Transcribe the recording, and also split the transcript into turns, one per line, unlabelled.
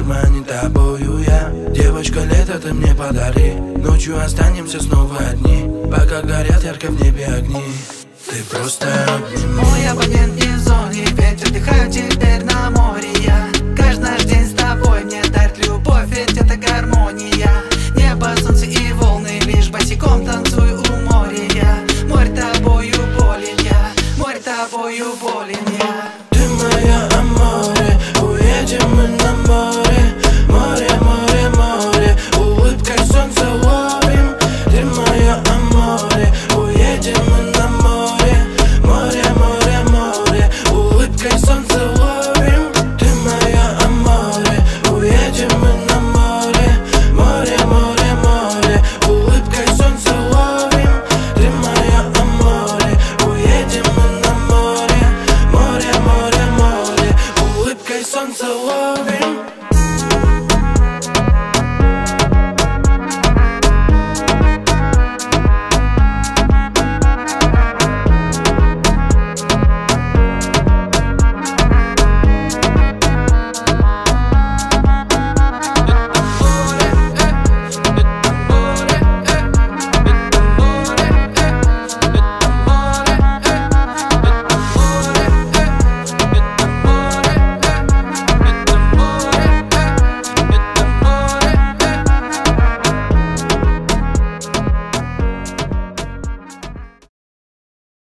дурманит тобою я. Девочка, лето ты мне подари. Ночью останемся снова одни, пока горят ярко в небе огни. Ты просто
мой абонент не в зоне, ведь отдыхаю теперь на море я. Каждый наш день с тобой мне дарит любовь, ведь это гармония. Небо, солнце и волны, лишь босиком танцую